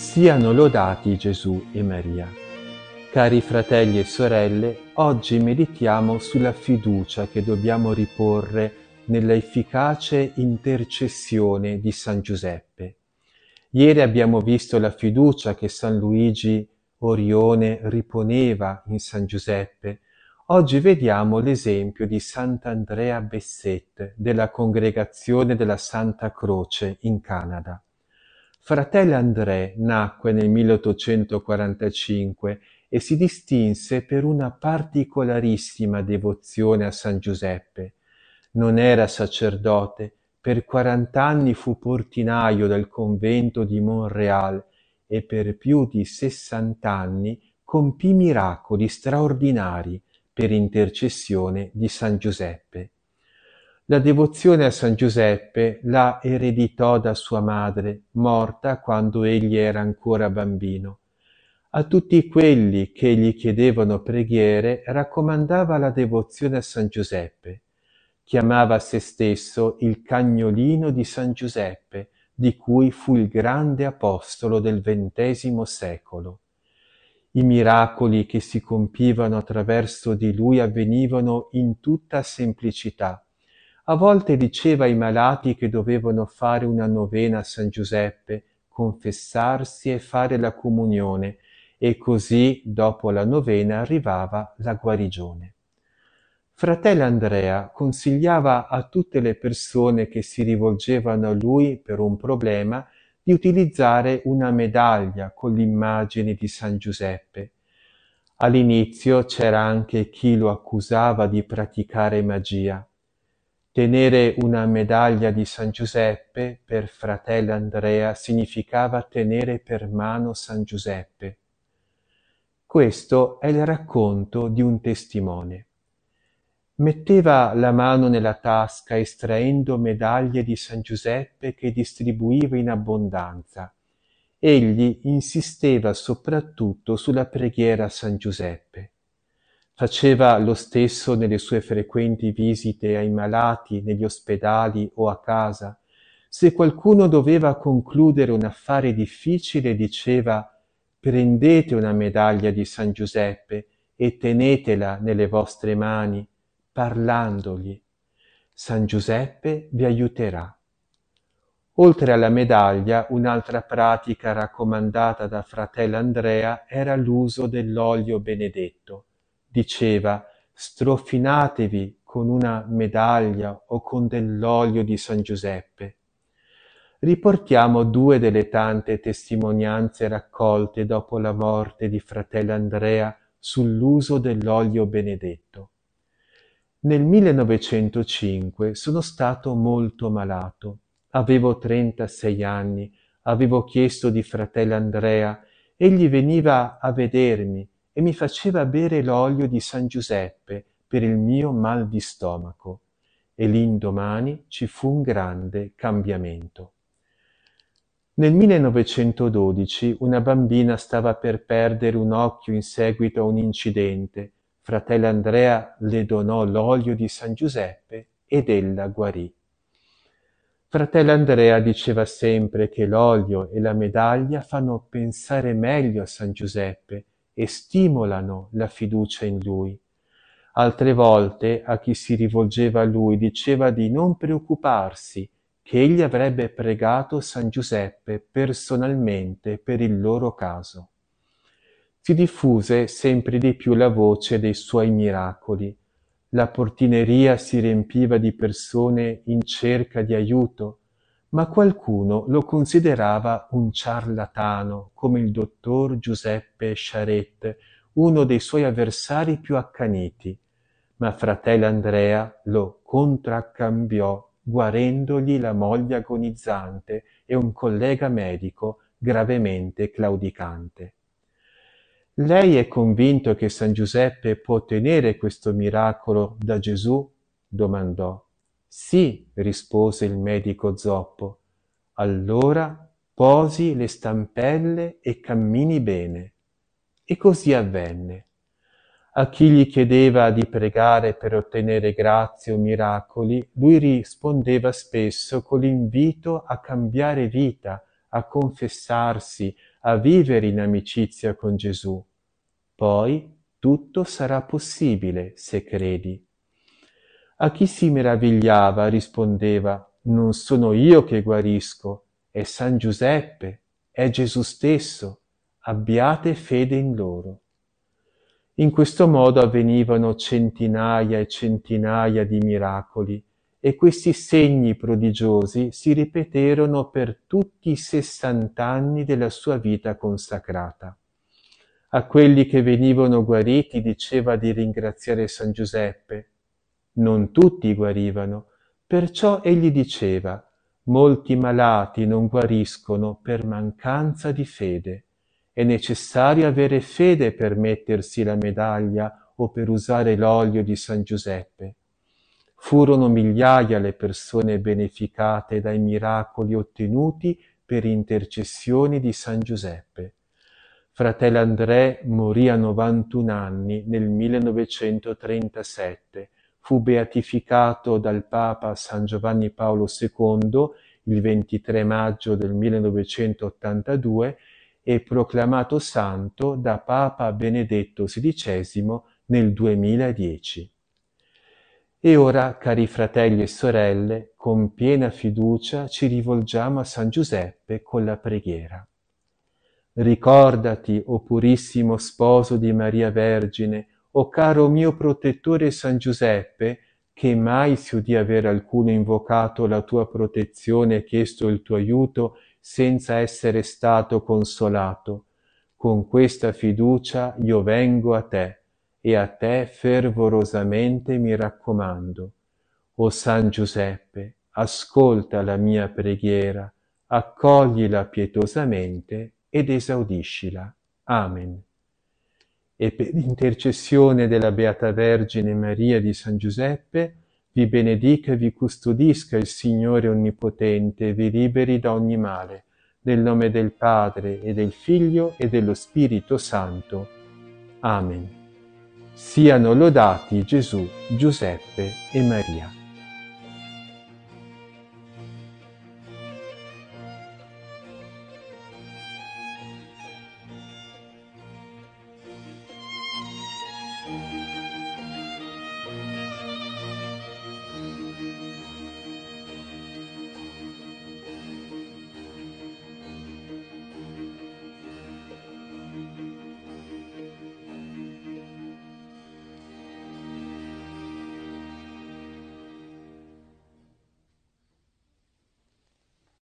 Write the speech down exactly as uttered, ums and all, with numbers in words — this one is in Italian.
Siano lodati Gesù e Maria. Cari fratelli e sorelle, oggi meditiamo sulla fiducia che dobbiamo riporre nella efficace intercessione di San Giuseppe. Ieri abbiamo visto la fiducia che San Luigi Orione riponeva in San Giuseppe. Oggi vediamo l'esempio di Sant'Andrea Bessette della Congregazione della Santa Croce in Canada. Fratello André nacque nel milleottocentoquarantacinque e si distinse per una particolarissima devozione a San Giuseppe. Non era sacerdote, per quarant'anni fu portinaio del convento di Montréal e per più di sessant'anni compì miracoli straordinari per intercessione di San Giuseppe. La devozione a San Giuseppe la ereditò da sua madre, morta quando egli era ancora bambino. A tutti quelli che gli chiedevano preghiere raccomandava la devozione a San Giuseppe. Chiamava se stesso il cagnolino di San Giuseppe, di cui fu il grande apostolo del ventesimo secolo. I miracoli che si compivano attraverso di lui avvenivano in tutta semplicità. A volte diceva ai malati che dovevano fare una novena a San Giuseppe, confessarsi e fare la comunione, e così dopo la novena arrivava la guarigione. Fratello Andrea consigliava a tutte le persone che si rivolgevano a lui per un problema di utilizzare una medaglia con l'immagine di San Giuseppe. All'inizio c'era anche chi lo accusava di praticare magia. Tenere una medaglia di San Giuseppe per fratello Andrea significava tenere per mano San Giuseppe. Questo è il racconto di un testimone. Metteva la mano nella tasca estraendo medaglie di San Giuseppe che distribuiva in abbondanza. Egli insisteva soprattutto sulla preghiera a San Giuseppe. Faceva lo stesso nelle sue frequenti visite ai malati, negli ospedali o a casa. Se qualcuno doveva concludere un affare difficile, diceva: «Prendete una medaglia di San Giuseppe e tenetela nelle vostre mani, parlandogli. San Giuseppe vi aiuterà». Oltre alla medaglia, un'altra pratica raccomandata da fratello Andrea era l'uso dell'olio benedetto. Diceva: «Strofinatevi con una medaglia o con dell'olio di San Giuseppe». Riportiamo due delle tante testimonianze raccolte dopo la morte di fratello Andrea sull'uso dell'olio benedetto. Nel millenovecentocinque sono stato molto malato. Avevo trentasei anni, avevo chiesto di fratello Andrea, egli veniva a vedermi e mi faceva bere l'olio di San Giuseppe per il mio mal di stomaco, e l'indomani ci fu un grande cambiamento. Nel millenovecentododici una bambina stava per perdere un occhio in seguito a un incidente. Fratello Andrea le donò l'olio di San Giuseppe ed ella guarì. Fratello Andrea diceva sempre che l'olio e la medaglia fanno pensare meglio a San Giuseppe e stimolano la fiducia in lui. Altre volte a chi si rivolgeva a lui diceva di non preoccuparsi, che egli avrebbe pregato San Giuseppe personalmente per il loro caso. Si diffuse sempre di più la voce dei suoi miracoli. La portineria si riempiva di persone in cerca di aiuto, ma qualcuno lo considerava un ciarlatano, come il dottor Giuseppe Charette, uno dei suoi avversari più accaniti. Ma fratello Andrea lo contraccambiò, guarendogli la moglie agonizzante e un collega medico gravemente claudicante. «Lei è convinto che San Giuseppe può ottenere questo miracolo da Gesù?» domandò. «Sì», rispose il medico zoppo. «Allora posi le stampelle e cammini bene». E così avvenne. A chi gli chiedeva di pregare per ottenere grazie o miracoli, lui rispondeva spesso con l'invito a cambiare vita, a confessarsi, a vivere in amicizia con Gesù. Poi tutto sarà possibile se credi. A chi si meravigliava rispondeva: non sono io che guarisco, è San Giuseppe, è Gesù stesso, abbiate fede in loro. In questo modo avvenivano centinaia e centinaia di miracoli, e questi segni prodigiosi si ripeterono per tutti i sessant'anni della sua vita consacrata. A quelli che venivano guariti diceva di ringraziare San Giuseppe. Non tutti guarivano, perciò egli diceva: molti malati non guariscono per mancanza di fede. È necessario avere fede per mettersi la medaglia o per usare l'olio di San Giuseppe. Furono migliaia le persone beneficate dai miracoli ottenuti per intercessioni di San Giuseppe. Fratello André morì a novantuno anni nel millenovecentotrentasette. Fu beatificato dal Papa San Giovanni Paolo secondo il ventitré maggio del millenovecentottantadue e proclamato santo da Papa Benedetto sedicesimo nel duemiladieci. E ora, cari fratelli e sorelle, con piena fiducia ci rivolgiamo a San Giuseppe con la preghiera. Ricordati, o purissimo sposo di Maria Vergine, o caro mio protettore San Giuseppe, che mai si udì aver alcuno invocato la tua protezione e chiesto il tuo aiuto senza essere stato consolato. Con questa fiducia io vengo a te e a te fervorosamente mi raccomando. O San Giuseppe, ascolta la mia preghiera, accoglila pietosamente ed esaudiscila. Amen. E per intercessione della Beata Vergine Maria di San Giuseppe, vi benedica e vi custodisca il Signore Onnipotente e vi liberi da ogni male, nel nome del Padre e del Figlio e dello Spirito Santo. Amen. Siano lodati Gesù, Giuseppe e Maria.